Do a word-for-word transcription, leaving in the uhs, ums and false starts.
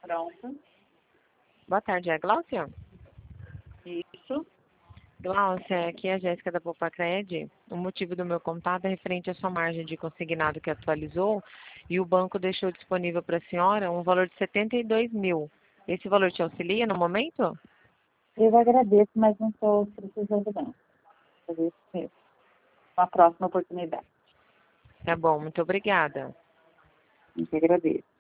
pronta. Boa tarde, é a Gláucia? Isso. Gláucia, aqui é a Jéssica da Popacred. O motivo do meu contato é referente à sua margem de consignado que atualizou e o banco deixou disponível para a senhora um valor de setenta e dois mil. Esse valor te auxilia no momento? Eu agradeço, mas não estou precisando não. Fazer isso mesmo. Uma próxima oportunidade. Tá bom, muito obrigada. Eu que agradeço.